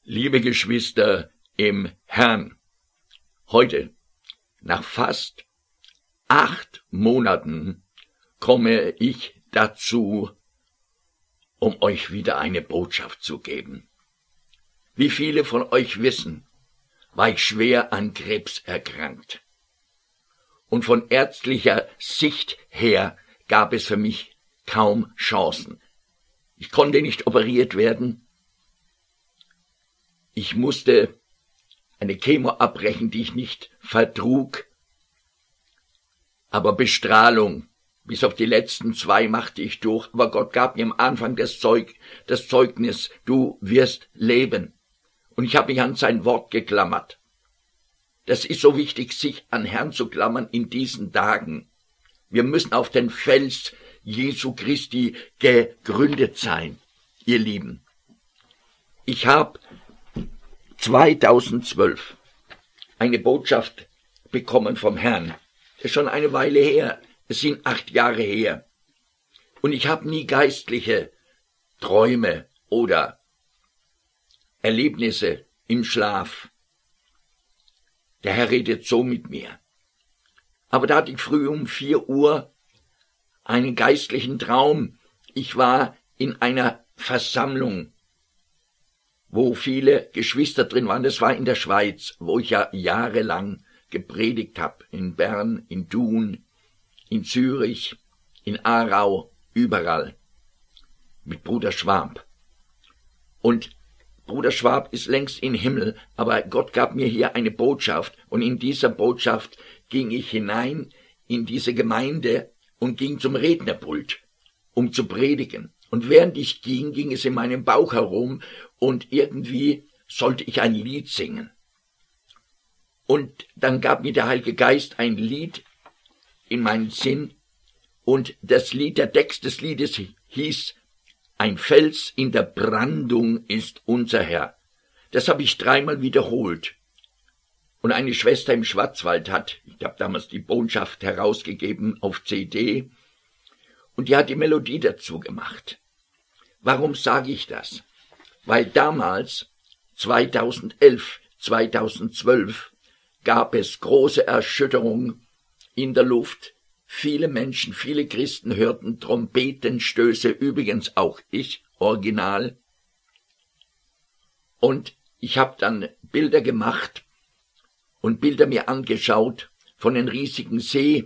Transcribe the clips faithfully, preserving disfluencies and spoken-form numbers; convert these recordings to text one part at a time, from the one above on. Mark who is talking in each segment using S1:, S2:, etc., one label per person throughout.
S1: Liebe Geschwister im Herrn, heute, nach fast acht Monaten, komme ich dazu, um euch wieder eine Botschaft zu geben. Wie viele von euch wissen, war ich schwer an Krebs erkrankt. Und von ärztlicher Sicht her gab es für mich kaum Chancen. Ich konnte nicht operiert werden. Ich musste eine Chemo abbrechen, die ich nicht vertrug. Aber Bestrahlung, bis auf die letzten zwei machte ich durch. Aber Gott gab mir am Anfang das, Zeug, das Zeugnis, du wirst leben. Und ich habe mich an sein Wort geklammert. Das ist so wichtig, sich an Herrn zu klammern in diesen Tagen. Wir müssen auf den Fels Jesu Christi gegründet sein, ihr Lieben. Ich habe zweitausendzwölf eine Botschaft bekommen vom Herrn. Das ist schon eine Weile her. Es sind acht Jahre her. Und ich habe nie geistliche Träume oder Erlebnisse im Schlaf. Der Herr redet so mit mir. Aber da hatte ich früh um vier Uhr einen geistlichen Traum. Ich war in einer Versammlung, wo viele Geschwister drin waren. Das war in der Schweiz, wo ich ja jahrelang gepredigt habe. In Bern, in Thun, in Zürich, in Aarau, überall. Mit Bruder Schwab. Und Bruder Schwab ist längst im Himmel, aber Gott gab mir hier eine Botschaft. Und in dieser Botschaft ging ich hinein in diese Gemeinde und ging zum Rednerpult, um zu predigen. Und während ich ging, ging es in meinem Bauch herum und irgendwie sollte ich ein Lied singen. Und dann gab mir der Heilige Geist ein Lied in meinen Sinn und das Lied, der Text des Liedes hieß: Ein Fels in der Brandung ist unser Herr. Das habe ich dreimal wiederholt. Und eine Schwester im Schwarzwald hat, ich habe damals die Botschaft herausgegeben auf C D, und die hat die Melodie dazu gemacht. Warum sage ich das? Weil damals, zweitausendelf, zweitausendzwölf, gab es große Erschütterung in der Luft. Viele Menschen, viele Christen hörten Trompetenstöße, übrigens auch ich, original. Und ich habe dann Bilder gemacht und Bilder mir angeschaut von den riesigen Seebeben.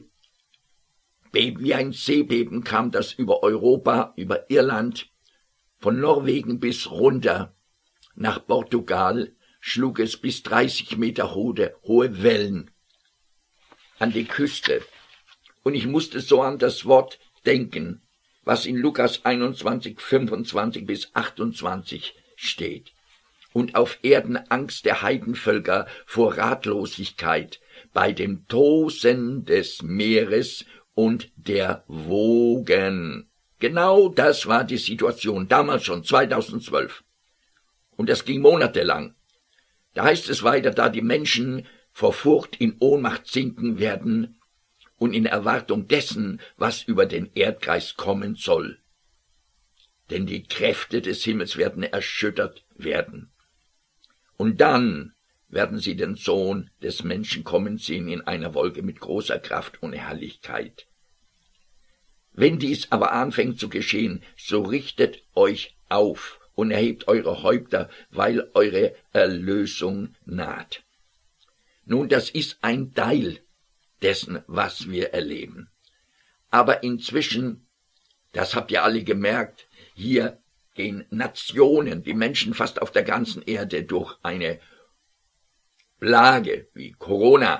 S1: Wie ein Seebeben kam das über Europa, über Irland, von Norwegen bis runter nach Portugal, schlug es bis dreißig Meter hohe, hohe Wellen an die Küste. Und ich musste so an das Wort denken, was in Lukas einundzwanzig, fünfundzwanzig bis achtundzwanzig steht. Und auf Erden Angst der Heidenvölker vor Ratlosigkeit bei dem Tosen des Meeres und der Wogen. Genau das war die Situation, damals schon, zweitausendzwölf. Und das ging monatelang. Da heißt es weiter, da die Menschen vor Furcht in Ohnmacht sinken werden und in Erwartung dessen, was über den Erdkreis kommen soll. Denn die Kräfte des Himmels werden erschüttert werden. Und dann werden sie den Sohn des Menschen kommen sehen in einer Wolke mit großer Kraft und Herrlichkeit. Wenn dies aber anfängt zu geschehen, so richtet euch auf und erhebt eure Häupter, weil eure Erlösung naht. Nun, das ist ein Teil dessen, was wir erleben. Aber inzwischen, das habt ihr alle gemerkt, hier gehen Nationen, die Menschen fast auf der ganzen Erde durch eine Plage wie Corona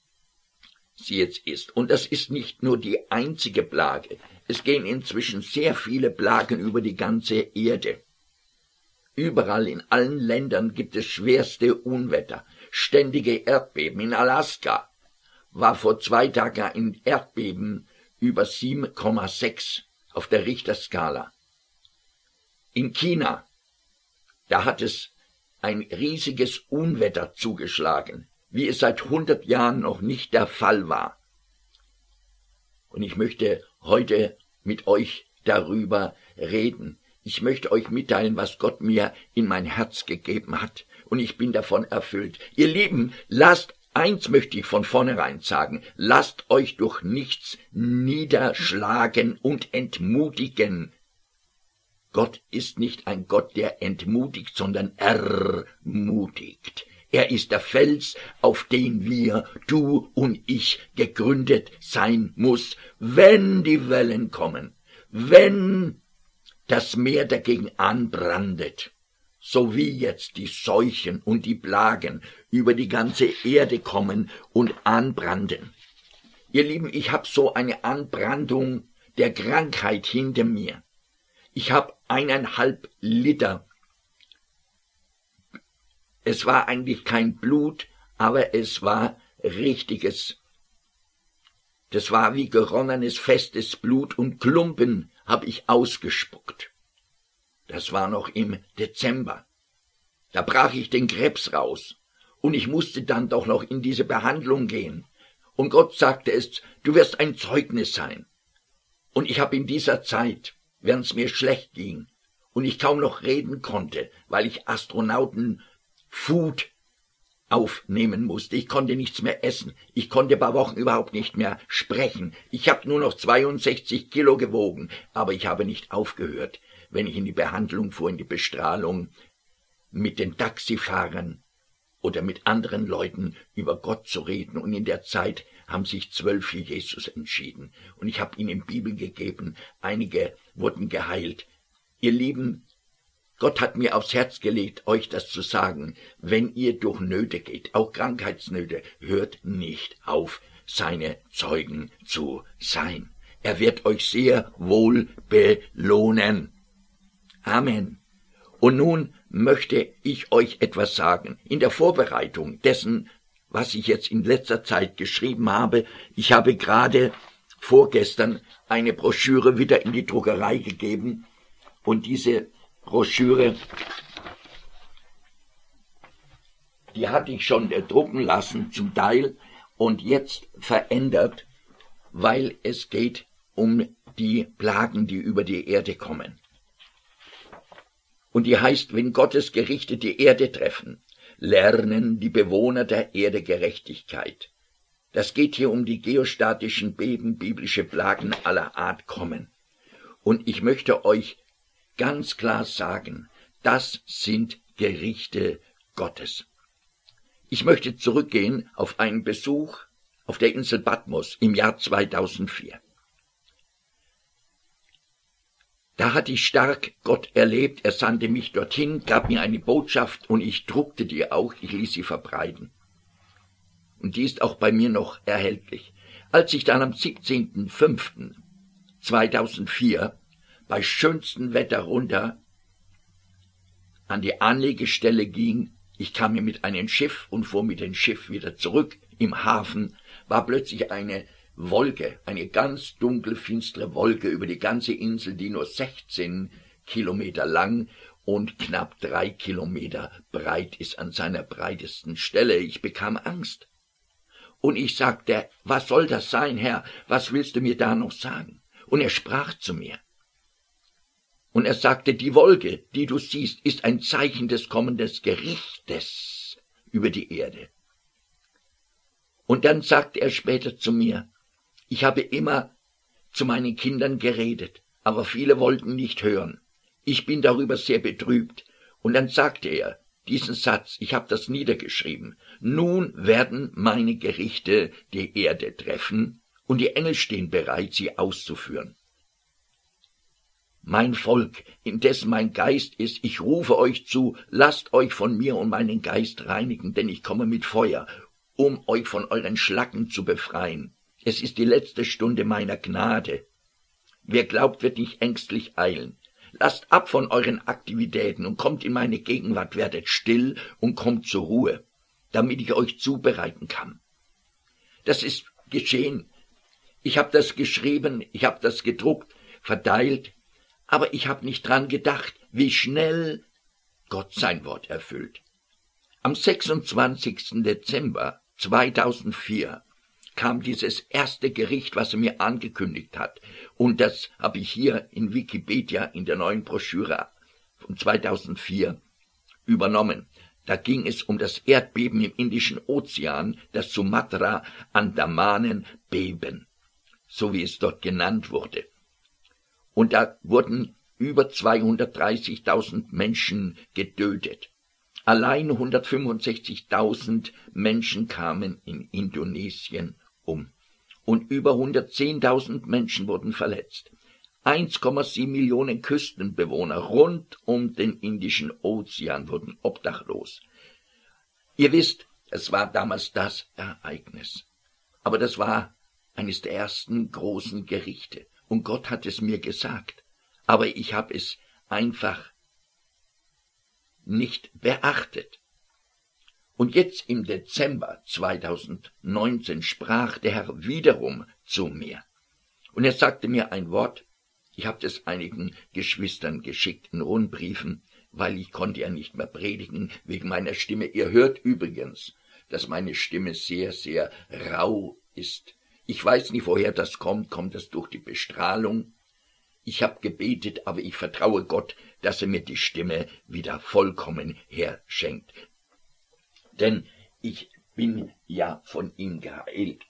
S1: sie jetzt ist. Und das ist nicht nur die einzige Plage. Es gehen inzwischen sehr viele Plagen über die ganze Erde. Überall in allen Ländern gibt es schwerste Unwetter, ständige Erdbeben. In Alaska war vor zwei Tagen ein Erdbeben über sieben Komma sechs auf der Richterskala. In China, da hat es ein riesiges Unwetter zugeschlagen, wie es seit hundert Jahren noch nicht der Fall war. Und ich möchte heute mit euch darüber reden. Ich möchte euch mitteilen, was Gott mir in mein Herz gegeben hat, und ich bin davon erfüllt. Ihr Lieben, lasst, eins möchte ich von vornherein sagen, lasst euch durch nichts niederschlagen und entmutigen. Gott ist nicht ein Gott, der entmutigt, sondern ermutigt. Er ist der Fels, auf den wir, du und ich, gegründet sein muss, wenn die Wellen kommen, wenn das Meer dagegen anbrandet, so wie jetzt die Seuchen und die Plagen über die ganze Erde kommen und anbranden. Ihr Lieben, ich habe so eine Anbrandung der Krankheit hinter mir. Ich habe eineinhalb Liter. Es war eigentlich kein Blut, aber es war richtiges. Das war wie geronnenes, festes Blut, und Klumpen habe ich ausgespuckt. Das war noch im Dezember. Da brach ich den Krebs raus. Und ich musste dann doch noch in diese Behandlung gehen. Und Gott sagte es, du wirst ein Zeugnis sein. Und ich habe in dieser Zeit, während es mir schlecht ging und ich kaum noch reden konnte, weil ich Astronauten-Food aufnehmen musste. Ich konnte nichts mehr essen. Ich konnte ein paar Wochen überhaupt nicht mehr sprechen. Ich habe nur noch zweiundsechzig Kilo gewogen, aber ich habe nicht aufgehört, wenn ich in die Behandlung fuhr, in die Bestrahlung, mit den Taxifahrern oder mit anderen Leuten über Gott zu reden. Und in der Zeit haben sich zwölf für Jesus entschieden. Und ich habe ihnen Bibel gegeben. Einige wurden geheilt. Ihr Lieben, Gott hat mir aufs Herz gelegt, euch das zu sagen. Wenn ihr durch Nöte geht, auch Krankheitsnöte, hört nicht auf, seine Zeugen zu sein. Er wird euch sehr wohl belohnen. Amen. Und nun möchte ich euch etwas sagen. In der Vorbereitung dessen, was ich jetzt in letzter Zeit geschrieben habe, ich habe gerade vorgestern eine Broschüre wieder in die Druckerei gegeben, und diese Broschüre, die hatte ich schon drucken lassen zum Teil und jetzt verändert, weil es geht um die Plagen, die über die Erde kommen. Und die heißt, wenn Gottes Gerichte die Erde treffen, lernen die Bewohner der Erde Gerechtigkeit. Das geht hier um die geostatischen Beben, biblische Plagen aller Art kommen. Und ich möchte euch ganz klar sagen, das sind Gerichte Gottes. Ich möchte zurückgehen auf einen Besuch auf der Insel Patmos im Jahr zweitausendvier. Da hatte ich stark Gott erlebt, er sandte mich dorthin, gab mir eine Botschaft und ich druckte die auch, ich ließ sie verbreiten. Und die ist auch bei mir noch erhältlich. Als ich dann am siebzehnten fünften zweitausendvier bei schönstem Wetter runter an die Anlegestelle ging, ich kam hier mit einem Schiff und fuhr mit dem Schiff wieder zurück, im Hafen war plötzlich eine Wolke, eine ganz dunkle, finstere Wolke über die ganze Insel, die nur sechzehn Kilometer lang und knapp drei Kilometer breit ist an seiner breitesten Stelle. Ich bekam Angst. Und ich sagte, was soll das sein, Herr? Was willst du mir da noch sagen? Und er sprach zu mir. Und er sagte, die Wolke, die du siehst, ist ein Zeichen des kommenden Gerichtes über die Erde. Und dann sagte er später zu mir, ich habe immer zu meinen Kindern geredet, aber viele wollten nicht hören. Ich bin darüber sehr betrübt. Und dann sagte er diesen Satz, ich habe das niedergeschrieben, nun werden meine Gerichte die Erde treffen, und die Engel stehen bereit, sie auszuführen. Mein Volk, indessen mein Geist ist, ich rufe euch zu, lasst euch von mir und meinen Geist reinigen, denn ich komme mit Feuer, um euch von euren Schlacken zu befreien. Es ist die letzte Stunde meiner Gnade. Wer glaubt, wird nicht ängstlich eilen. Lasst ab von euren Aktivitäten und kommt in meine Gegenwart, werdet still und kommt zur Ruhe, damit ich euch zubereiten kann. Das ist geschehen. Ich habe das geschrieben, ich habe das gedruckt, verteilt, aber ich habe nicht dran gedacht, wie schnell Gott sein Wort erfüllt. Am sechsundzwanzigsten Dezember zweitausendvier kam dieses erste Gericht, was er mir angekündigt hat. Und das habe ich hier in Wikipedia in der neuen Broschüre von zweitausendvier übernommen. Da ging es um das Erdbeben im Indischen Ozean, das Sumatra-Andamanen-Beben, so wie es dort genannt wurde. Und da wurden über zweihundertdreißigtausend Menschen getötet. Allein hundertfünfundsechzigtausend Menschen kamen in Indonesien um. Und über hundertzehntausend Menschen wurden verletzt. eins Komma sieben Millionen Küstenbewohner rund um den Indischen Ozean wurden obdachlos. Ihr wisst, es war damals das Ereignis. Aber das war eines der ersten großen Gerichte. Und Gott hat es mir gesagt. Aber ich habe es einfach nicht beachtet. Und jetzt im Dezember zweitausendneunzehn sprach der Herr wiederum zu mir. Und er sagte mir ein Wort, ich habe das einigen Geschwistern geschickt in Rundbriefen, weil ich konnte ja nicht mehr predigen wegen meiner Stimme. Ihr hört übrigens, dass meine Stimme sehr, sehr rau ist. Ich weiß nicht, woher das kommt. Kommt das durch die Bestrahlung? Ich habe gebetet, aber ich vertraue Gott, dass er mir die Stimme wieder vollkommen herschenkt. Denn ich bin ja von ihm geheilt.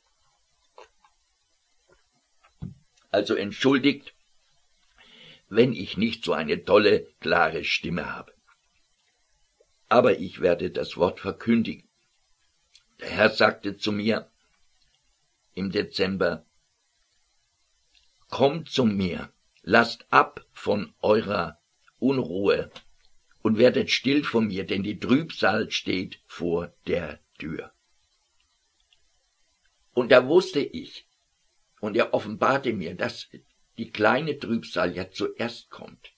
S1: Also entschuldigt, wenn ich nicht so eine tolle, klare Stimme habe. Aber ich werde das Wort verkündigen. Der Herr sagte zu mir im Dezember, kommt zu mir, lasst ab von eurer Unruhe und werdet still vor mir, denn die Trübsal steht vor der Tür. Und da wusste ich, und er offenbarte mir, dass die kleine Trübsal ja zuerst kommt.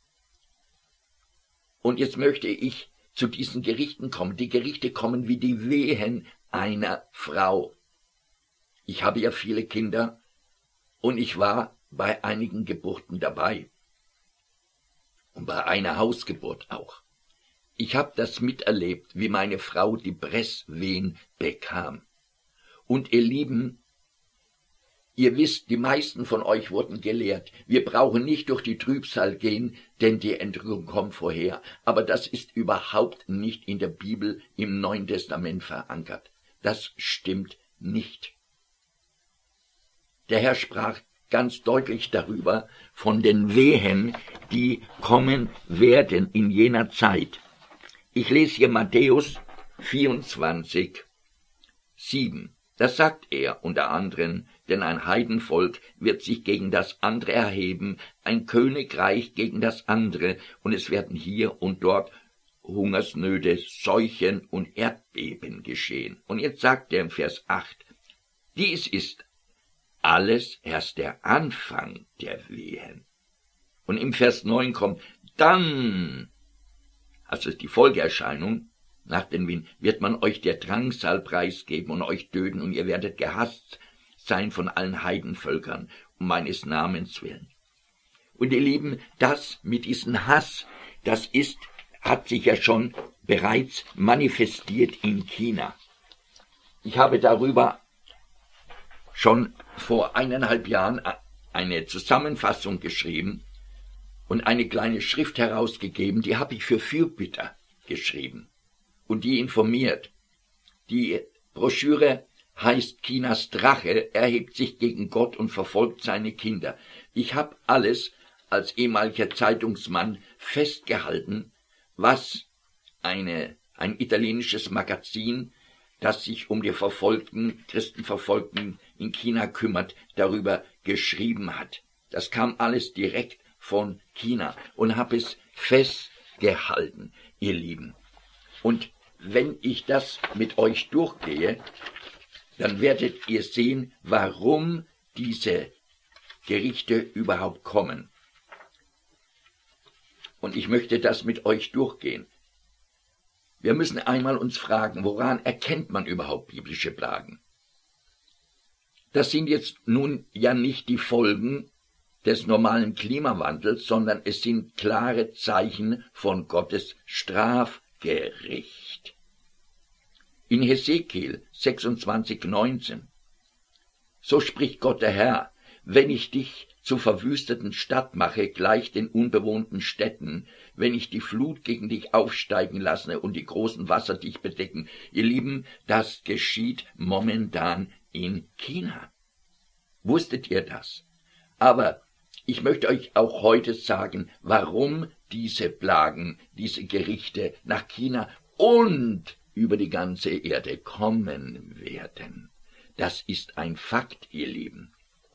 S1: Und jetzt möchte ich zu diesen Gerichten kommen. Die Gerichte kommen wie die Wehen einer Frau. Ich habe ja viele Kinder und ich war bei einigen Geburten dabei. Und bei einer Hausgeburt auch. Ich habe das miterlebt, wie meine Frau die Presswehen bekam. Und ihr Lieben, ihr wisst, die meisten von euch wurden gelehrt. Wir brauchen nicht durch die Trübsal gehen, denn die Entrückung kommt vorher. Aber das ist überhaupt nicht in der Bibel im Neuen Testament verankert. Das stimmt nicht. Der Herr sprach ganz deutlich darüber, von den Wehen, die kommen werden in jener Zeit. Ich lese hier Matthäus vierundzwanzig, sieben. Das sagt er unter anderem, denn ein Heidenvolk wird sich gegen das andere erheben, ein Königreich gegen das andere, und es werden hier und dort Hungersnöte, Seuchen und Erdbeben geschehen. Und jetzt sagt er im Vers acht, dies ist alles erst der Anfang der Wehen. Und im Vers neun kommt, dann, also die Folgeerscheinung, nach den Wehen, wird man euch der Drangsal preisgeben und euch töten, und ihr werdet gehasst sein von allen Heidenvölkern, um meines Namens willen. Und ihr Lieben, das mit diesem Hass, das ist, hat sich ja schon bereits manifestiert in China. Ich habe darüber schon vor eineinhalb Jahren eine Zusammenfassung geschrieben und eine kleine Schrift herausgegeben, die habe ich für Fürbitter geschrieben und die informiert. Die Broschüre heißt Chinas Drache, erhebt sich gegen Gott und verfolgt seine Kinder. Ich habe alles als ehemaliger Zeitungsmann festgehalten, was eine, ein italienisches Magazin, das sich um die verfolgten, Christenverfolgten in China kümmert, darüber geschrieben hat. Das kam alles direkt von China und habe es festgehalten, ihr Lieben. Und wenn ich das mit euch durchgehe, dann werdet ihr sehen, warum diese Gerichte überhaupt kommen. Und ich möchte das mit euch durchgehen. Wir müssen einmal uns fragen, woran erkennt man überhaupt biblische Plagen? Das sind jetzt nun ja nicht die Folgen des normalen Klimawandels, sondern es sind klare Zeichen von Gottes Strafgericht. In Hesekiel sechsundzwanzig, neunzehn So spricht Gott der Herr, wenn ich dich zur verwüsteten Stadt mache, gleich den unbewohnten Städten, wenn ich die Flut gegen dich aufsteigen lasse und die großen Wasser dich bedecken. Ihr Lieben, das geschieht momentan in China. Wusstet ihr das? Aber ich möchte euch auch heute sagen, warum diese Plagen, diese Gerichte nach China und über die ganze Erde kommen werden. Das ist ein Fakt, ihr Lieben.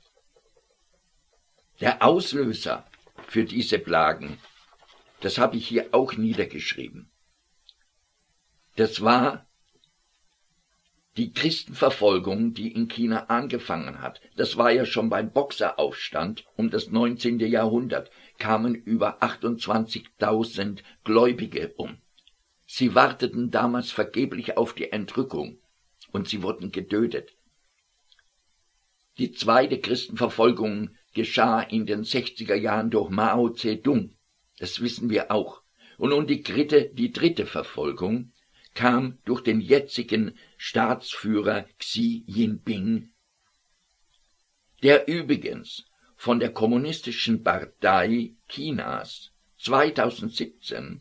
S1: Der Auslöser für diese Plagen, das habe ich hier auch niedergeschrieben. Das war die Christenverfolgung, die in China angefangen hat. Das war ja schon beim Boxeraufstand um das neunzehnte Jahrhundert, kamen über achtundzwanzigtausend Gläubige um. Sie warteten damals vergeblich auf die Entrückung und sie wurden getötet. Die zweite Christenverfolgung geschah in den sechziger Jahren durch Mao Zedong. Das wissen wir auch. Und nun die dritte, die dritte Verfolgung kam durch den jetzigen Staatsführer Xi Jinping, der übrigens von der Kommunistischen Partei Chinas zweitausendsiebzehn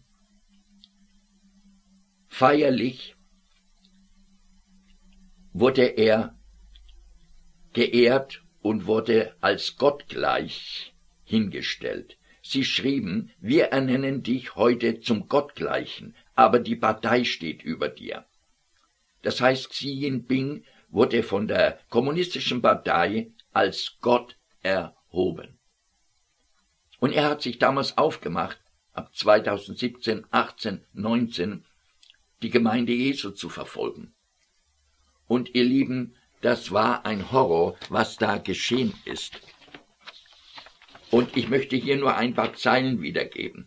S1: feierlich wurde er geehrt und wurde als gottgleich hingestellt. Sie schrieben, wir ernennen dich heute zum Gottgleichen, aber die Partei steht über dir. Das heißt, Xi Jinping wurde von der Kommunistischen Partei als Gott erhoben. Und er hat sich damals aufgemacht, ab zweitausendsiebzehn, achtzehn, neunzehn, die Gemeinde Jesu zu verfolgen. Und ihr Lieben, das war ein Horror, was da geschehen ist. Und ich möchte hier nur ein paar Zeilen wiedergeben.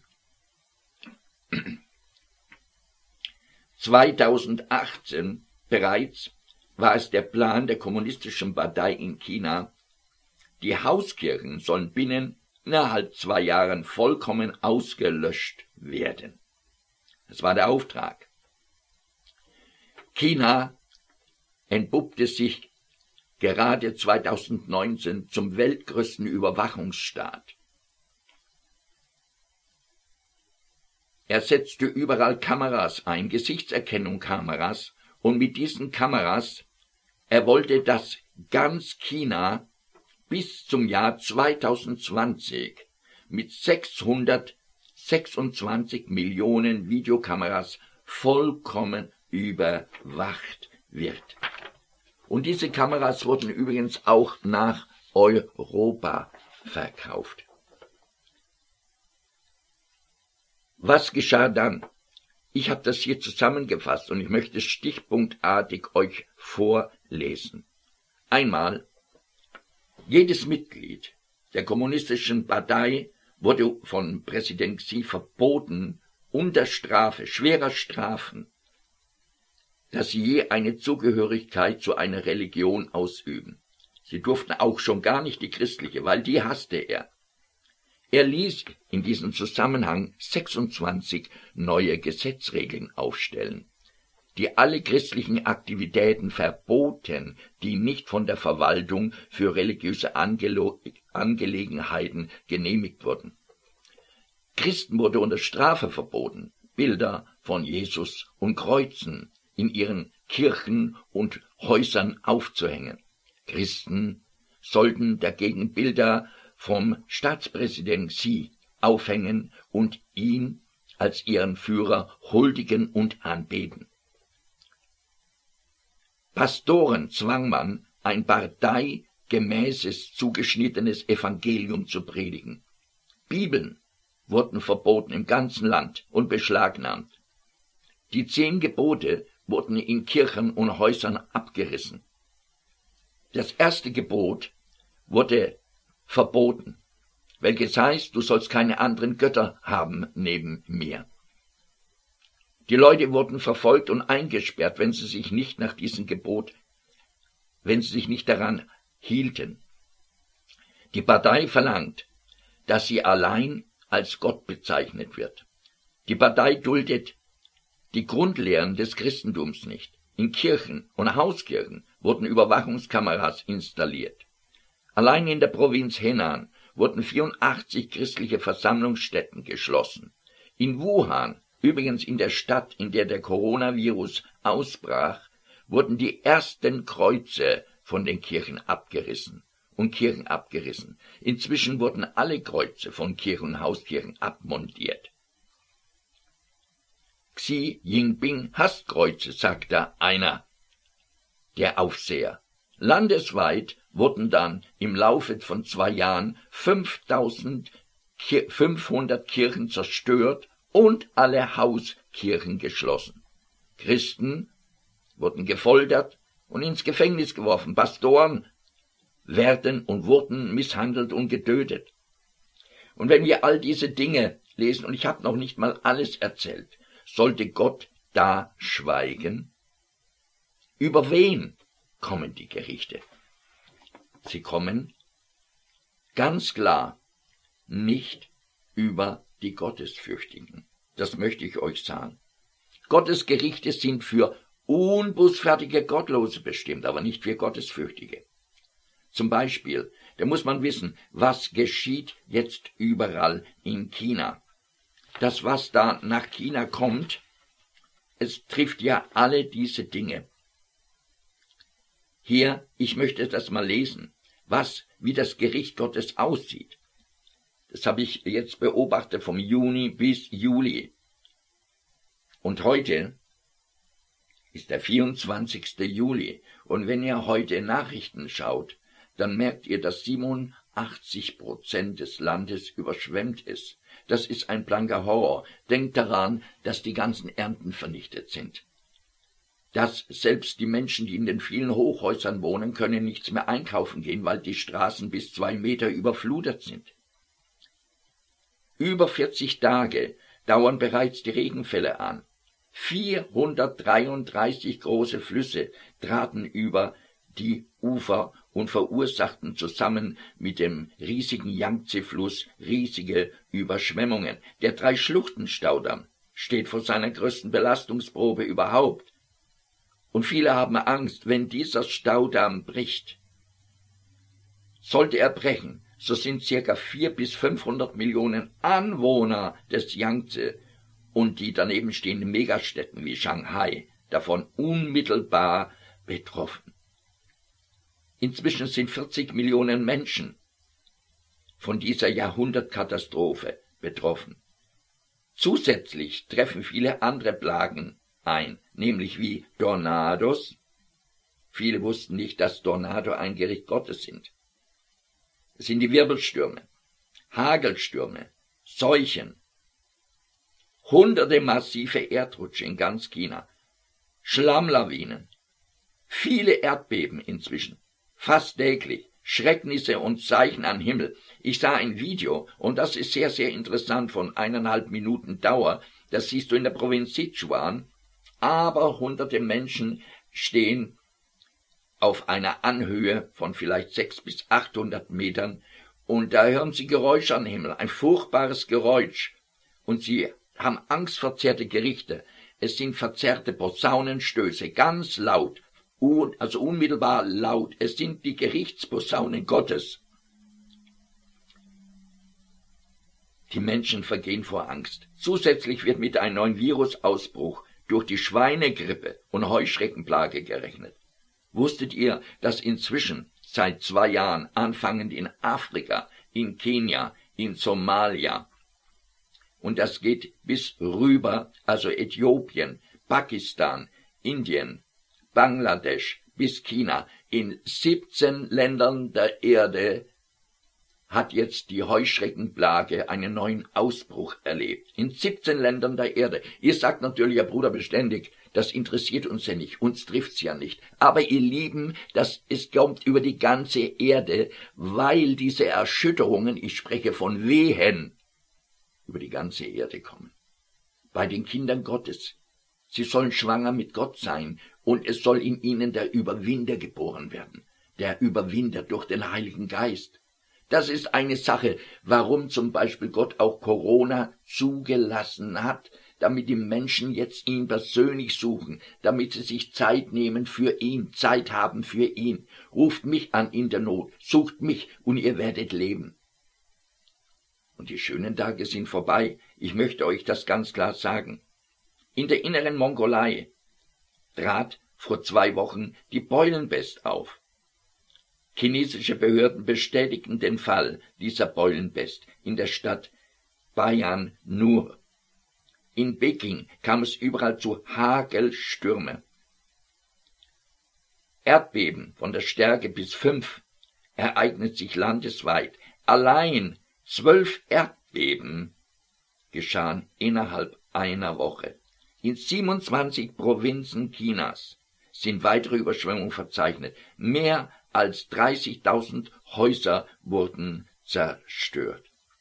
S1: zweitausendachtzehn bereits war es der Plan der Kommunistischen Partei in China, die Hauskirchen sollen binnen innerhalb zwei Jahren vollkommen ausgelöscht werden. Das war der Auftrag. China entpuppte sich gerade zweitausendneunzehn zum weltgrößten Überwachungsstaat. Er setzte überall Kameras ein, Gesichtserkennungskameras, und mit diesen Kameras, er wollte, dass ganz China bis zum Jahr zweitausendzwanzig mit sechshundertsechsundzwanzig Millionen Videokameras vollkommen überwacht wird. Und diese Kameras wurden übrigens auch nach Europa verkauft. Was geschah dann? Ich habe das hier zusammengefasst und ich möchte stichpunktartig euch vorlesen. Einmal, jedes Mitglied der Kommunistischen Partei wurde von Präsident Xi verboten, unter Strafe, schwerer Strafen, dass sie je eine Zugehörigkeit zu einer Religion ausüben. Sie durften auch schon gar nicht die christliche, weil die hasste er. Er ließ in diesem Zusammenhang sechsundzwanzig neue Gesetzregeln aufstellen, die alle christlichen Aktivitäten verboten, die nicht von der Verwaltung für religiöse Angelo- Angelegenheiten genehmigt wurden. Christen wurde unter Strafe verboten, Bilder von Jesus und Kreuzen in ihren Kirchen und Häusern aufzuhängen. Christen sollten dagegen Bilder vom Staatspräsident Xi aufhängen und ihn als ihren Führer huldigen und anbeten. Pastoren zwang man, ein parteigemäßes, zugeschnittenes Evangelium zu predigen. Bibeln wurden verboten im ganzen Land und beschlagnahmt. Die zehn Gebote wurden in Kirchen und Häusern abgerissen. Das erste Gebot wurde verboten, welches heißt, du sollst keine anderen Götter haben neben mir. Die Leute wurden verfolgt und eingesperrt, wenn sie sich nicht nach diesem Gebot, wenn sie sich nicht daran hielten. Die Partei verlangt, dass sie allein als Gott bezeichnet wird. Die Partei duldet die Grundlehren des Christentums nicht. In Kirchen und Hauskirchen wurden Überwachungskameras installiert. Allein in der Provinz Henan wurden vierundachtzig christliche Versammlungsstätten geschlossen. In Wuhan, übrigens in der Stadt, in der der Coronavirus ausbrach, wurden die ersten Kreuze von den Kirchen abgerissen und Kirchen abgerissen. Inzwischen wurden alle Kreuze von Kirchen und Hauskirchen abmontiert. Xi Jinping hasst Kreuze, sagte einer der Aufseher. Landesweit wurden dann im Laufe von zwei Jahren fünftausendfünfhundert Kirchen zerstört und alle Hauskirchen geschlossen. Christen wurden gefoltert und ins Gefängnis geworfen. Pastoren werden und wurden misshandelt und getötet. Und wenn wir all diese Dinge lesen, und ich habe noch nicht mal alles erzählt, sollte Gott da schweigen? Über wen kommen die Gerichte? Sie kommen ganz klar nicht über die Gottesfürchtigen. Das möchte ich euch sagen. Gottes Gerichte sind für unbußfertige Gottlose bestimmt, aber nicht für Gottesfürchtige. Zum Beispiel, da muss man wissen, was geschieht jetzt überall in China. Das, was da nach China kommt, es trifft ja alle diese Dinge. Hier, ich möchte das mal lesen, was, wie das Gericht Gottes aussieht. Das habe ich jetzt beobachtet vom Juni bis Juli. Und heute ist der vierundzwanzigste Juli. Und wenn ihr heute Nachrichten schaut, dann merkt ihr, dass siebenundachtzig Prozent des Landes überschwemmt ist. Das ist ein blanker Horror. Denkt daran, dass die ganzen Ernten vernichtet sind. Dass selbst die Menschen, die in den vielen Hochhäusern wohnen, können nichts mehr einkaufen gehen, weil die Straßen bis zwei Meter überflutet sind. Über vierzig Tage dauern bereits die Regenfälle an. vierhundertdreiunddreißig große Flüsse traten über die Ufer und verursachten zusammen mit dem riesigen Yangtze-Fluss riesige Überschwemmungen. Der Drei-Schluchten-Staudamm steht vor seiner größten Belastungsprobe überhaupt. Und viele haben Angst, wenn dieser Staudamm bricht. Sollte er brechen, so sind circa vier bis fünfhundert Millionen Anwohner des Yangtze und die daneben stehenden Megastädten wie Shanghai davon unmittelbar betroffen. Inzwischen sind vierzig Millionen Menschen von dieser Jahrhundertkatastrophe betroffen. Zusätzlich treffen viele andere Plagen ein, nämlich wie Tornados. Viele wussten nicht, dass Tornado ein Gericht Gottes sind. Es sind die Wirbelstürme, Hagelstürme, Seuchen, hunderte massive Erdrutsche in ganz China, Schlammlawinen, viele Erdbeben inzwischen, fast täglich, Schrecknisse und Zeichen am Himmel. Ich sah ein Video, und das ist sehr, sehr interessant, von eineinhalb Minuten Dauer. Das siehst du in der Provinz Sichuan. Aber hunderte Menschen stehen auf einer Anhöhe von vielleicht sechs bis achthundert Metern, und da hören sie Geräusche am Himmel, ein furchtbares Geräusch, und sie haben angstverzerrte Gerichte. Es sind verzerrte Posaunenstöße, ganz laut, un, also unmittelbar laut. Es sind die Gerichtsposaunen Gottes. Die Menschen vergehen vor Angst. Zusätzlich wird mit einem neuen Virusausbruch durch die Schweinegrippe und Heuschreckenplage gerechnet. Wusstet ihr, dass inzwischen seit zwei Jahren anfangend in Afrika, in Kenia, in Somalia, und das geht bis rüber, also Äthiopien, Pakistan, Indien, Bangladesch bis China, in siebzehn Ländern der Erde hat jetzt die Heuschreckenplage einen neuen Ausbruch erlebt. In siebzehn Ländern der Erde. Ihr sagt natürlich, Herr Bruder, beständig, das interessiert uns ja nicht, uns trifft's ja nicht. Aber ihr Lieben, das es kommt über die ganze Erde, weil diese Erschütterungen, ich spreche von Wehen, über die ganze Erde kommen. Bei den Kindern Gottes. Sie sollen schwanger mit Gott sein, und es soll in ihnen der Überwinder geboren werden. Der Überwinder durch den Heiligen Geist. Das ist eine Sache, warum zum Beispiel Gott auch Corona zugelassen hat, damit die Menschen jetzt ihn persönlich suchen, damit sie sich Zeit nehmen für ihn, Zeit haben für ihn. Ruft mich an in der Not, sucht mich und ihr werdet leben. Und die schönen Tage sind vorbei. Ich möchte euch das ganz klar sagen. In der inneren Mongolei trat vor zwei Wochen die Beulenpest auf. Chinesische Behörden bestätigten den Fall dieser Beulenpest in der Stadt Bayan-Nur. In Peking kam es überall zu Hagelstürmen. Erdbeben von der Stärke bis fünf ereignet sich landesweit. Allein zwölf Erdbeben geschahen innerhalb einer Woche. In siebenundzwanzig Provinzen Chinas sind weitere Überschwemmungen verzeichnet. Mehr als dreißigtausend Häuser wurden zerstört.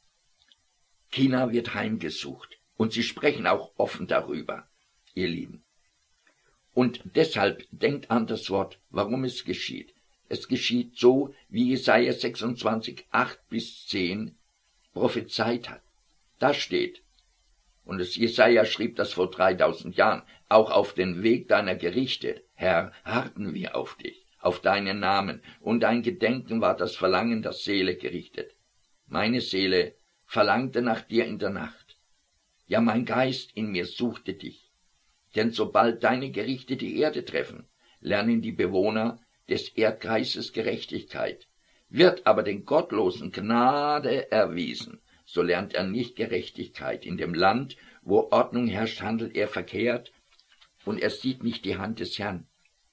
S1: China wird heimgesucht und sie sprechen auch offen darüber, ihr Lieben. Und deshalb denkt an das Wort, warum es geschieht. Es geschieht so, wie Jesaja sechsundzwanzig, acht bis zehn prophezeit hat. Da steht, und es Jesaja schrieb das vor dreitausend Jahren, auch auf den Weg deiner Gerichte, Herr, harrten wir auf dich, auf deinen Namen, und dein Gedenken war das Verlangen der Seele gerichtet. Meine Seele verlangte nach dir in der Nacht. Ja, mein Geist in mir suchte dich. Denn sobald deine Gerichte die Erde treffen, lernen die Bewohner des Erdkreises Gerechtigkeit. Wird aber den Gottlosen Gnade erwiesen, so lernt er nicht Gerechtigkeit. In dem Land, wo Ordnung herrscht, handelt er verkehrt, und er sieht nicht die Hand des Herrn.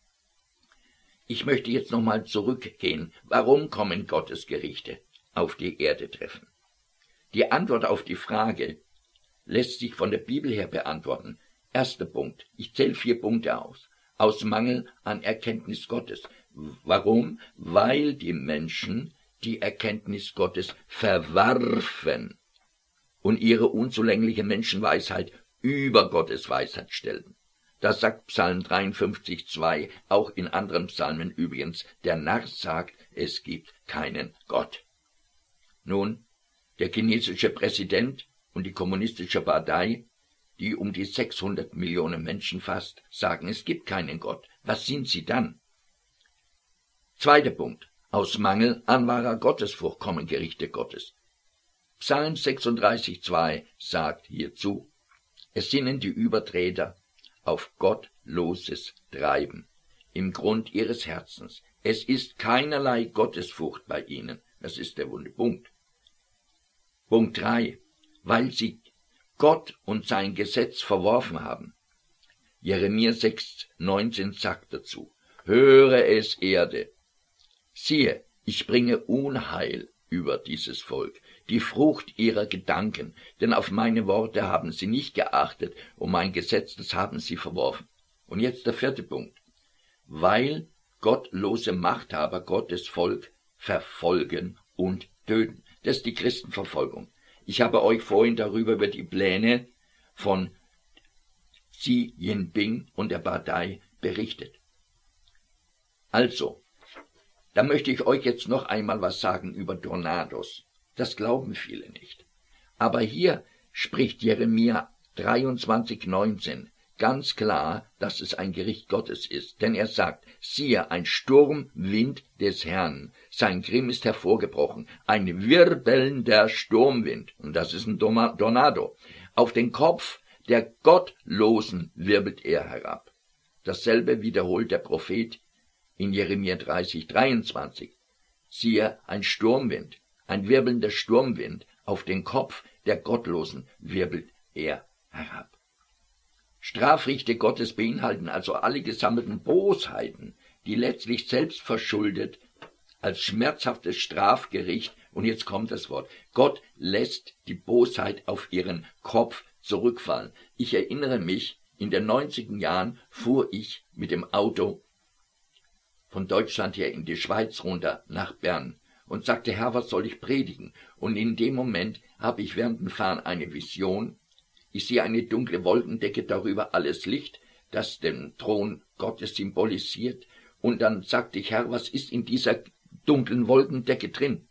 S1: Ich möchte jetzt nochmal zurückgehen. Warum kommen Gottes Gerichte auf die Erde treffen? Die Antwort auf die Frage lässt sich von der Bibel her beantworten. Erster Punkt. Ich zähle vier Punkte aus. Aus Mangel an Erkenntnis Gottes. Warum? Weil die Menschen die Erkenntnis Gottes verwarfen und ihre unzulängliche Menschenweisheit über Gottes Weisheit stellten. Das sagt Psalm dreiundfünfzig, zwei, auch in anderen Psalmen übrigens. Der Narr sagt, es gibt keinen Gott. Nun, der chinesische Präsident und die kommunistische Partei, die um die sechshundert Millionen Menschen fasst, sagen, es gibt keinen Gott. Was sind sie dann? Zweiter Punkt. Aus Mangel an wahrer Gottesfurcht kommen Gerichte Gottes. Psalm sechsunddreißig, zwei sagt hierzu, es sinnen die Übertreter auf gottloses Treiben im Grund ihres Herzens. Es ist keinerlei Gottesfurcht bei ihnen. Das ist der wunde Punkt. Punkt drei. Weil sie Gott und sein Gesetz verworfen haben. Jeremia sechs, neunzehn sagt dazu, höre es, Erde. Siehe, ich bringe Unheil über dieses Volk, die Frucht ihrer Gedanken, denn auf meine Worte haben sie nicht geachtet und mein Gesetz, das haben sie verworfen. Und jetzt der vierte Punkt. Weil gottlose Machthaber Gottes Volk verfolgen und töten. Das ist die Christenverfolgung. Ich habe euch vorhin darüber über die Pläne von Xi Jinping und der Partei berichtet. Also, da möchte ich euch jetzt noch einmal was sagen über Tornados. Das glauben viele nicht. Aber hier spricht Jeremia dreiundzwanzig, neunzehn ganz klar, dass es ein Gericht Gottes ist. Denn er sagt, siehe, ein Sturmwind des Herrn, sein Grimm ist hervorgebrochen, ein wirbelnder Sturmwind, und das ist ein Tornado. Auf den Kopf der Gottlosen wirbelt er herab. Dasselbe wiederholt der Prophet in Jeremia dreißig, dreiundzwanzig. Siehe, ein Sturmwind, ein wirbelnder Sturmwind, auf den Kopf der Gottlosen wirbelt er herab. Strafrichte Gottes beinhalten also alle gesammelten Bosheiten, die letztlich selbst verschuldet als schmerzhaftes Strafgericht, und jetzt kommt das Wort, Gott lässt die Bosheit auf ihren Kopf zurückfallen. Ich erinnere mich, in den neunziger Jahren fuhr ich mit dem Auto von Deutschland her in die Schweiz runter nach Bern und sagte, Herr, was soll ich predigen? Und in dem Moment habe ich während dem Fahren eine Vision. Ich sehe eine dunkle Wolkendecke, darüber alles Licht, das den Thron Gottes symbolisiert. Und dann sagte ich, Herr, was ist in dieser dunklen Wolkendecke drin?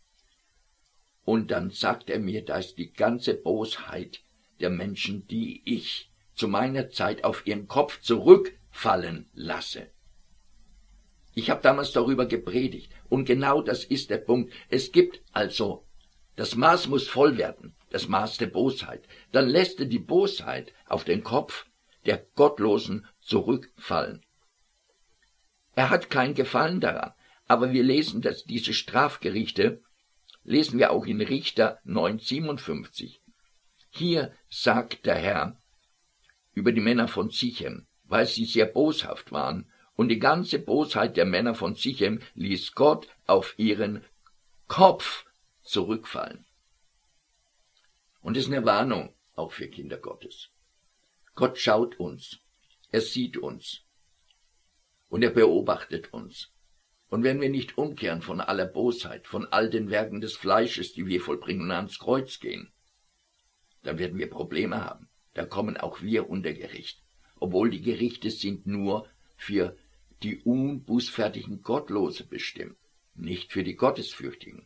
S1: Und dann sagt er mir, da ist die ganze Bosheit der Menschen, die ich zu meiner Zeit auf ihren Kopf zurückfallen lasse. Ich habe damals darüber gepredigt und genau das ist der Punkt. Es gibt also, das Maß muss voll werden, das Maß der Bosheit. Dann lässt er die Bosheit auf den Kopf der Gottlosen zurückfallen. Er hat kein Gefallen daran, aber wir lesen, dass diese Strafgerichte, lesen wir auch in Richter neun siebenundfünfzig. Hier sagt der Herr über die Männer von Sichem, weil sie sehr boshaft waren, und die ganze Bosheit der Männer von Sichem ließ Gott auf ihren Kopf zurückfallen. Und das ist eine Warnung auch für Kinder Gottes. Gott schaut uns, er sieht uns und er beobachtet uns. Und wenn wir nicht umkehren von aller Bosheit, von all den Werken des Fleisches, die wir vollbringen und ans Kreuz gehen, dann werden wir Probleme haben. Da kommen auch wir unter Gericht, obwohl die Gerichte sind nur für die unbußfertigen Gottlose bestimmt, nicht für die Gottesfürchtigen.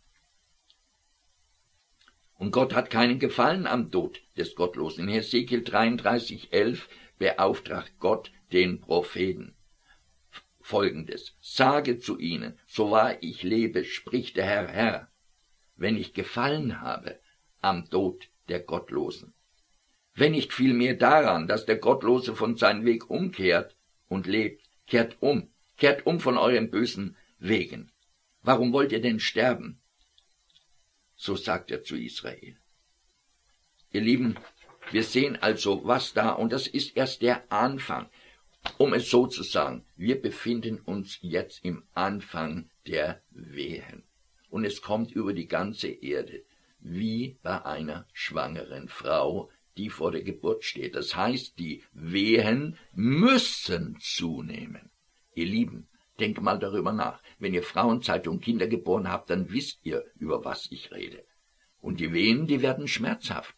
S1: Und Gott hat keinen Gefallen am Tod des Gottlosen. In Hesekiel dreiunddreißig elf beauftragt Gott den Propheten Folgendes: Sage zu ihnen, so wahr ich lebe, spricht der Herr, Herr, wenn ich Gefallen habe am Tod der Gottlosen, wenn nicht vielmehr daran, dass der Gottlose von seinem Weg umkehrt und lebt, kehrt um, kehrt um von euren bösen Wegen. Warum wollt ihr denn sterben? So sagt er zu Israel. Ihr Lieben, wir sehen also, was da, und das ist erst der Anfang. Um es so zu sagen, wir befinden uns jetzt im Anfang der Wehen. Und es kommt über die ganze Erde, wie bei einer schwangeren Frau, die vor der Geburt steht. Das heißt, die Wehen müssen zunehmen. Ihr Lieben, denkt mal darüber nach. Wenn ihr Frauenzeitung Kinder geboren habt, dann wisst ihr, über was ich rede. Und die Wehen, die werden schmerzhaft.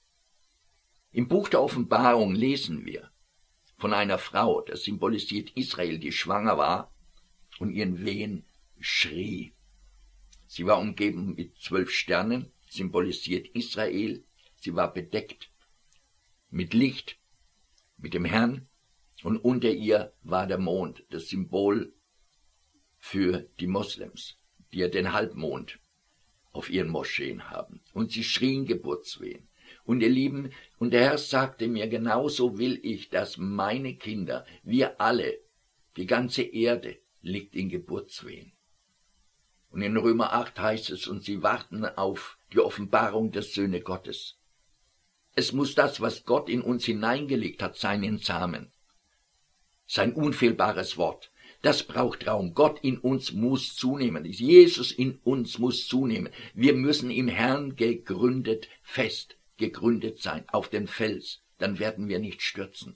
S1: Im Buch der Offenbarung lesen wir von einer Frau, das symbolisiert Israel, die schwanger war und ihren Wehen schrie. Sie war umgeben mit zwölf Sternen, symbolisiert Israel. Sie war bedeckt mit Licht, mit dem Herrn, und unter ihr war der Mond, das Symbol für die Moslems, die ja den Halbmond auf ihren Moscheen haben. Und sie schrien Geburtswehen. Und ihr Lieben, und der Herr sagte mir, genauso will ich, dass meine Kinder, wir alle, die ganze Erde liegt in Geburtswehen. Und in Römer acht heißt es, und sie warten auf die Offenbarung der Söhne Gottes. Es muss das, was Gott in uns hineingelegt hat, seinen Samen, sein unfehlbares Wort, das braucht Raum. Gott in uns muss zunehmen. Jesus in uns muss zunehmen. Wir müssen im Herrn gegründet, fest gegründet sein, auf dem Fels. Dann werden wir nicht stürzen.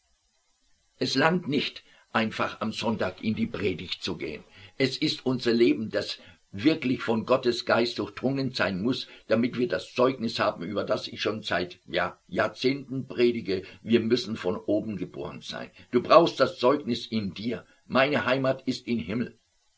S1: Es langt nicht, einfach am Sonntag in die Predigt zu gehen. Es ist unser Leben, das wirklich von Gottes Geist durchdrungen sein muss, damit wir das Zeugnis haben, über das ich schon seit ja, Jahrzehnten predige. Wir müssen von oben geboren sein. Du brauchst das Zeugnis in dir. Meine Heimat ist im Himmel.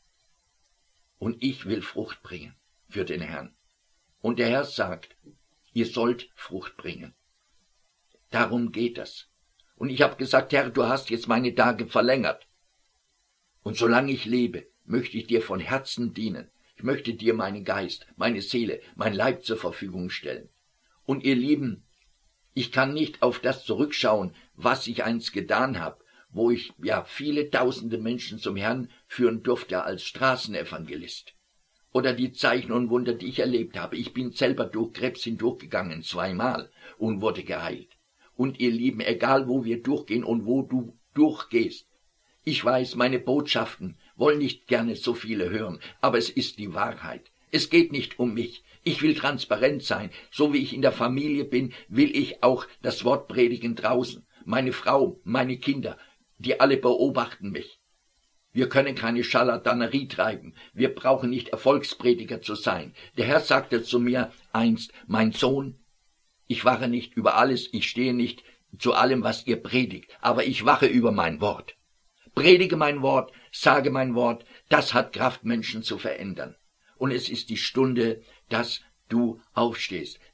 S1: Und ich will Frucht bringen für den Herrn. Und der Herr sagt, ihr sollt Frucht bringen. Darum geht es. Und ich habe gesagt, Herr, du hast jetzt meine Tage verlängert. Und solange ich lebe, möchte ich dir von Herzen dienen. Ich möchte dir meinen Geist, meine Seele, mein Leib zur Verfügung stellen. Und ihr Lieben, ich kann nicht auf das zurückschauen, was ich einst getan habe, wo ich ja viele tausende Menschen zum Herrn führen durfte als Straßenevangelist. Oder die Zeichen und Wunder, die ich erlebt habe. Ich bin selber durch Krebs hindurchgegangen, zweimal, und wurde geheilt. Und ihr Lieben, egal wo wir durchgehen und wo du durchgehst, ich weiß, meine Botschaften wollen nicht gerne so viele hören, aber es ist die Wahrheit. Es geht nicht um mich. Ich will transparent sein. So wie ich in der Familie bin, will ich auch das Wort predigen draußen. Meine Frau, meine Kinder, die alle beobachten mich. Wir können keine Scharlatanerie treiben. Wir brauchen nicht Erfolgsprediger zu sein. Der Herr sagte zu mir einst, mein Sohn, ich wache nicht über alles, ich stehe nicht zu allem, was ihr predigt, aber ich wache über mein Wort. Predige mein Wort, sage mein Wort, das hat Kraft, Menschen zu verändern. Und es ist die Stunde, dass du aufstehst,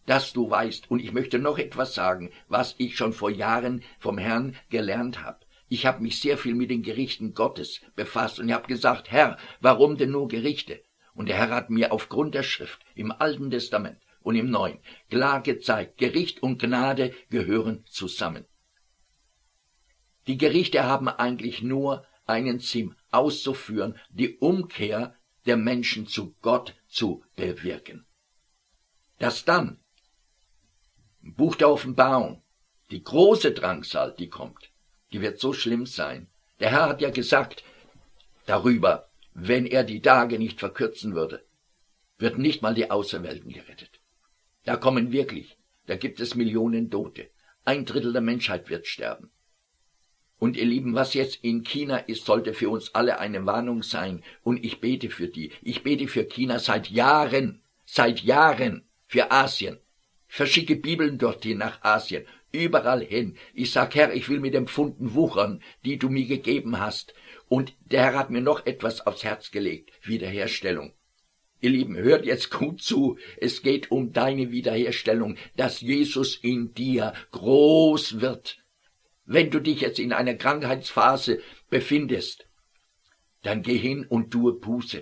S1: dass du weißt, und ich möchte noch etwas sagen, was ich schon vor Jahren vom Herrn gelernt habe. Ich habe mich sehr viel mit den Gerichten Gottes befasst und ich habe gesagt, Herr, warum denn nur Gerichte? Und der Herr hat mir aufgrund der Schrift im Alten Testament und im Neuen klar gezeigt, Gericht und Gnade gehören zusammen. Die Gerichte haben eigentlich nur einen Sinn, auszuführen, die Umkehr der Menschen zu Gott zu bewirken. Dass dann im Buch der Offenbarung die große Drangsal, die kommt, die wird so schlimm sein. Der Herr hat ja gesagt darüber, wenn er die Tage nicht verkürzen würde, wird nicht mal die Auserwählten gerettet. Da kommen wirklich, da gibt es Millionen Tote. Ein Drittel der Menschheit wird sterben. Und ihr Lieben, was jetzt in China ist, sollte für uns alle eine Warnung sein. Und ich bete für die. Ich bete für China seit Jahren, seit Jahren für Asien. Ich verschicke Bibeln dorthin nach Asien, überall hin. Ich sag, Herr, ich will mit den Pfunden wuchern, die du mir gegeben hast. Und der Herr hat mir noch etwas aufs Herz gelegt, Wiederherstellung. Ihr Lieben, hört jetzt gut zu, es geht um deine Wiederherstellung, dass Jesus in dir groß wird. Wenn du dich jetzt in einer Krankheitsphase befindest, dann geh hin und tue Buße.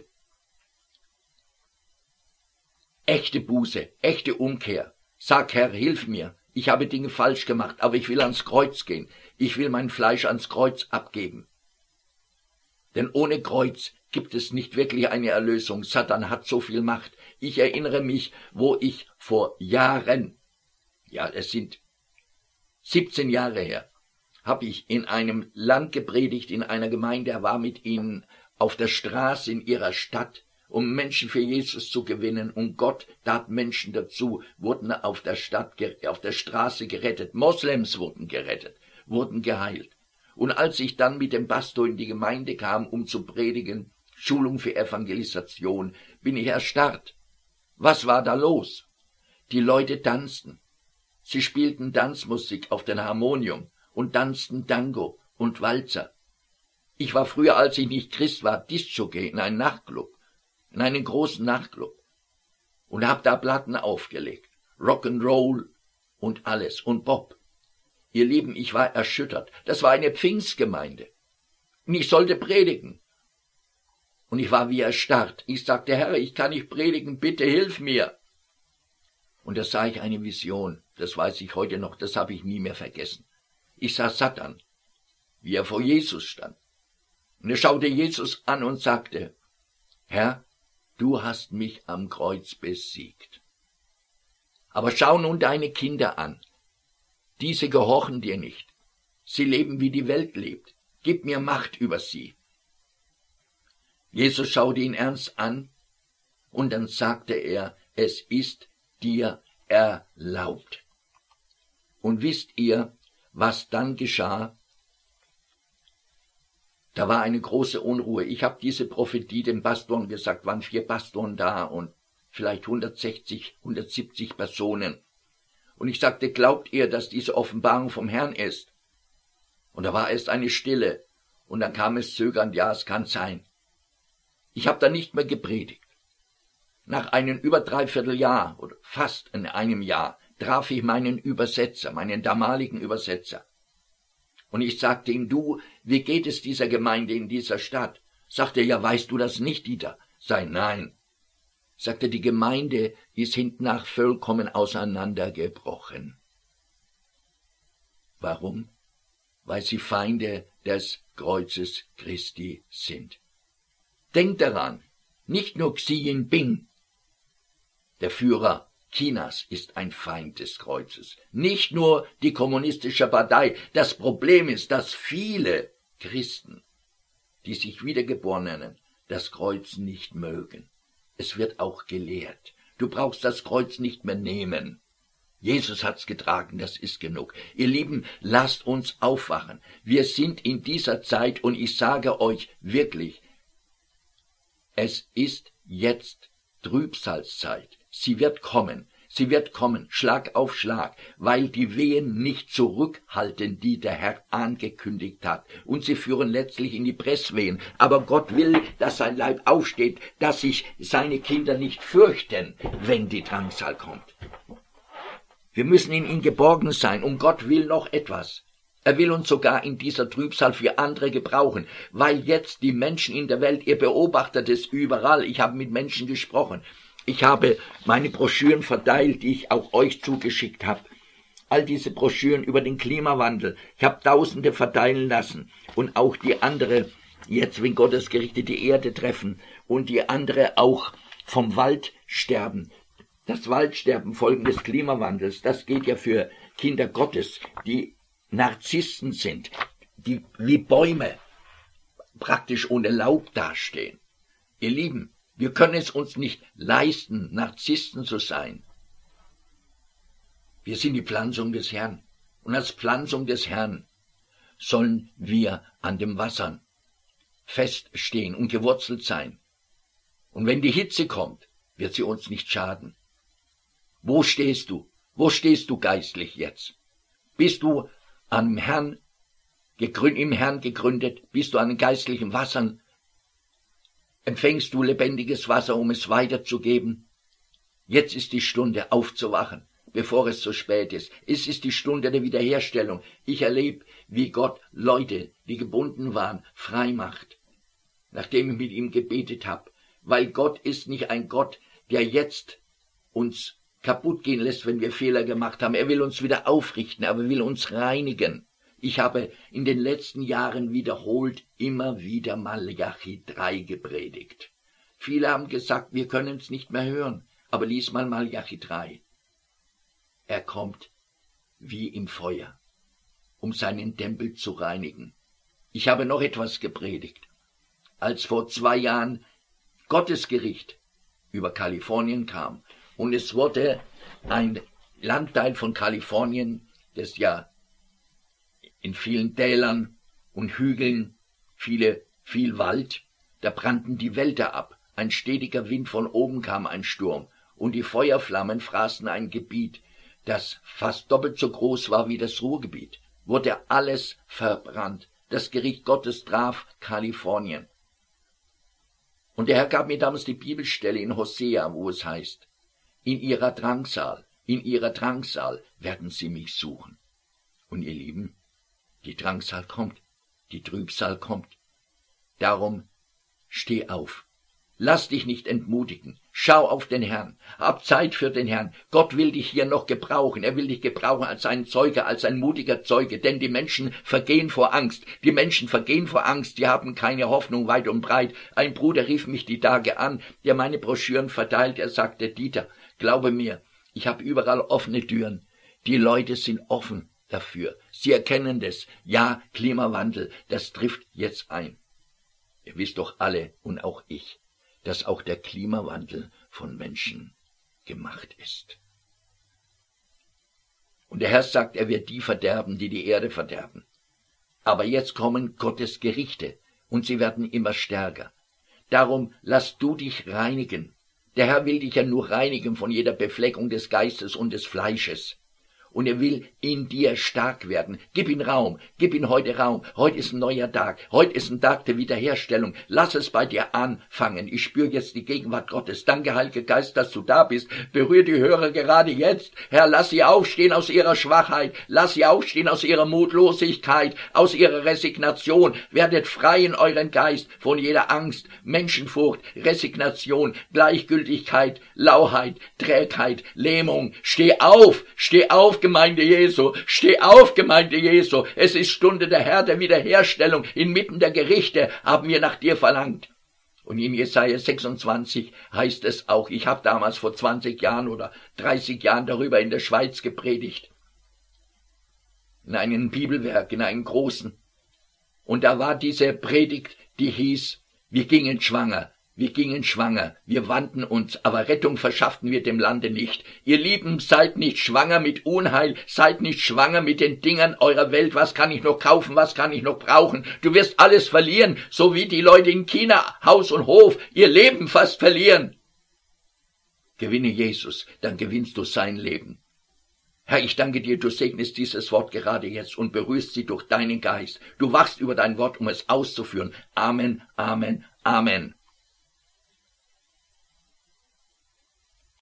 S1: Echte Buße, echte Umkehr. Sag, Herr, hilf mir. Ich habe Dinge falsch gemacht, aber ich will ans Kreuz gehen. Ich will mein Fleisch ans Kreuz abgeben. Denn ohne Kreuz gibt es nicht wirklich eine Erlösung. Satan hat so viel Macht. Ich erinnere mich, wo ich vor Jahren, ja, es sind siebzehn Jahre her, habe ich in einem Land gepredigt, in einer Gemeinde, er war mit ihnen auf der Straße in ihrer Stadt, um Menschen für Jesus zu gewinnen. Und Gott tat Menschen dazu, wurden auf der Stadt, auf der Straße gerettet. Moslems wurden gerettet, wurden geheilt. Und als ich dann mit dem Pastor in die Gemeinde kam, um zu predigen, Schulung für Evangelisation, bin ich erstarrt. Was war da los? Die Leute tanzten. Sie spielten Tanzmusik auf dem Harmonium und tanzten Tango und Walzer. Ich war früher, als ich nicht Christ war, Diskjockey in einem Nachtclub, in einem großen Nachtclub, und hab da Platten aufgelegt, Rock'n'Roll und alles und Bob. Ihr Lieben, ich war erschüttert. Das war eine Pfingstgemeinde. Und ich sollte predigen. Und ich war wie erstarrt. Ich sagte, Herr, ich kann nicht predigen, bitte hilf mir. Und da sah ich eine Vision. Das weiß ich heute noch, das habe ich nie mehr vergessen. Ich sah Satan, wie er vor Jesus stand. Und er schaute Jesus an und sagte, Herr, du hast mich am Kreuz besiegt. Aber schau nun deine Kinder an. Diese gehorchen dir nicht. Sie leben, wie die Welt lebt. Gib mir Macht über sie. Jesus schaute ihn ernst an und dann sagte er, es ist dir erlaubt. Und wisst ihr, was dann geschah? Da war eine große Unruhe. Ich habe diese Prophetie den Pastoren gesagt, waren vier Pastoren da und vielleicht hundertsechzig, hundertsiebzig Personen. Und ich sagte, glaubt ihr, dass diese Offenbarung vom Herrn ist? Und da war erst eine Stille. Und dann kam es zögernd, ja, es kann sein. Ich habe da nicht mehr gepredigt. Nach einem über dreiviertel Jahr oder fast in einem Jahr traf ich meinen Übersetzer, meinen damaligen Übersetzer. Und ich sagte ihm, du, wie geht es dieser Gemeinde in dieser Stadt? Sagte er, ja, weißt du das nicht, Dieter? Sei nein. Sagte, die Gemeinde ist hintennach vollkommen auseinandergebrochen. Warum? Weil sie Feinde des Kreuzes Christi sind. Denkt daran, nicht nur Xi Jinping, der Führer Chinas, ist ein Feind des Kreuzes. Nicht nur die kommunistische Partei. Das Problem ist, dass viele Christen, die sich wiedergeboren nennen, das Kreuz nicht mögen. Es wird auch gelehrt. Du brauchst das Kreuz nicht mehr nehmen. Jesus hat's getragen, das ist genug. Ihr Lieben, lasst uns aufwachen. Wir sind in dieser Zeit und ich sage euch wirklich, es ist jetzt Trübsalzeit. Sie wird kommen. Sie wird kommen, Schlag auf Schlag, weil die Wehen nicht zurückhalten, die der Herr angekündigt hat. Und sie führen letztlich in die Presswehen. Aber Gott will, dass sein Leib aufsteht, dass sich seine Kinder nicht fürchten, wenn die Drangsal kommt. Wir müssen in ihm geborgen sein, und Gott will noch etwas. Er will uns sogar in dieser Trübsal für andere gebrauchen, weil jetzt die Menschen in der Welt, ihr beobachtet es überall, ich habe mit Menschen gesprochen, ich habe meine Broschüren verteilt, die ich auch euch zugeschickt habe, all diese Broschüren über den Klimawandel, ich habe Tausende verteilen lassen und auch die andere, jetzt wenn Gottes Gerichte die Erde treffen und die andere auch vom Waldsterben. Das Waldsterben, Folgen des Klimawandels, das geht ja für Kinder Gottes, die Narzissten sind, die wie Bäume praktisch ohne Laub dastehen. Ihr Lieben, wir können es uns nicht leisten, Narzissten zu sein. Wir sind die Pflanzung des Herrn. Und als Pflanzung des Herrn sollen wir an den Wassern feststehen und gewurzelt sein. Und wenn die Hitze kommt, wird sie uns nicht schaden. Wo stehst du? Wo stehst du geistlich jetzt? Bist du am Herrn, im Herrn gegründet? Bist du an den geistlichen Wassern? Empfängst du lebendiges Wasser, um es weiterzugeben? Jetzt ist die Stunde aufzuwachen, bevor es zu spät ist. Es ist die Stunde der Wiederherstellung. Ich erlebe, wie Gott Leute, die gebunden waren, frei macht, nachdem ich mit ihm gebetet habe. Weil Gott ist nicht ein Gott, der jetzt uns kaputt gehen lässt, wenn wir Fehler gemacht haben. Er will uns wieder aufrichten, aber er will uns reinigen. Ich habe in den letzten Jahren wiederholt immer wieder Malachi drei gepredigt. Viele haben gesagt, wir können es nicht mehr hören, aber lies mal Malachi drei. Er kommt wie im Feuer, um seinen Tempel zu reinigen. Ich habe noch etwas gepredigt. Als vor zwei Jahren Gottes Gericht über Kalifornien kam, und es wurde ein Landteil von Kalifornien, das ja in vielen Tälern und Hügeln, viele, viel Wald, da brannten die Wälder ab. Ein stetiger Wind von oben kam, ein Sturm, und die Feuerflammen fraßen ein Gebiet, das fast doppelt so groß war wie das Ruhrgebiet. Wurde alles verbrannt. Das Gericht Gottes traf Kalifornien. Und der Herr gab mir damals die Bibelstelle in Hosea, wo es heißt, in ihrer Drangsal, in ihrer Drangsal werden sie mich suchen. Und ihr Lieben, die Drangsal kommt, die Trübsal kommt. Darum steh auf. Lass dich nicht entmutigen. Schau auf den Herrn. Hab Zeit für den Herrn. Gott will dich hier noch gebrauchen. Er will dich gebrauchen als ein Zeuge, als ein mutiger Zeuge. Denn die Menschen vergehen vor Angst. Die Menschen vergehen vor Angst. Die haben keine Hoffnung weit und breit. Ein Bruder rief mich die Tage an, der meine Broschüren verteilt. Er sagte, Dieter, glaube mir, ich habe überall offene Türen. Die Leute sind offen dafür. Sie erkennen das. Ja, Klimawandel, das trifft jetzt ein. Ihr wisst doch alle und auch ich, dass auch der Klimawandel von Menschen gemacht ist. Und der Herr sagt, er wird die verderben, die die Erde verderben. Aber jetzt kommen Gottes Gerichte, und sie werden immer stärker. Darum lass du dich reinigen. Der Herr will dich ja nur reinigen von jeder Befleckung des Geistes und des Fleisches. Und er will in dir stark werden. Gib ihm Raum, gib ihm heute Raum. Heute ist ein neuer Tag, heute ist ein Tag der Wiederherstellung. Lass es bei dir anfangen. Ich spüre jetzt die Gegenwart Gottes. Danke, Heiliger Geist, dass du da bist. Berühr die Hörer gerade jetzt. Herr, lass sie aufstehen aus ihrer Schwachheit. Lass sie aufstehen aus ihrer Mutlosigkeit, aus ihrer Resignation. Werdet frei in euren Geist von jeder Angst, Menschenfurcht, Resignation, Gleichgültigkeit, Lauheit, Trägheit, Lähmung. Steh auf, steh auf, Gemeinde Jesu, steh auf, Gemeinde Jesu, es ist Stunde der Herr der Wiederherstellung, inmitten der Gerichte haben wir nach dir verlangt. Und in Jesaja sechsundzwanzig heißt es auch, ich habe damals vor zwanzig Jahren oder dreißig Jahren darüber in der Schweiz gepredigt, in einem Bibelwerk, in einem großen. Und da war diese Predigt, die hieß, wir gingen schwanger. Wir gingen schwanger, wir wandten uns, aber Rettung verschafften wir dem Lande nicht. Ihr Lieben, seid nicht schwanger mit Unheil, seid nicht schwanger mit den Dingern eurer Welt. Was kann ich noch kaufen, was kann ich noch brauchen? Du wirst alles verlieren, so wie die Leute in China, Haus und Hof, ihr Leben fast verlieren. Gewinne Jesus, dann gewinnst du sein Leben. Herr, ich danke dir, du segnest dieses Wort gerade jetzt und berührst sie durch deinen Geist. Du wachst über dein Wort, um es auszuführen. Amen, Amen, Amen.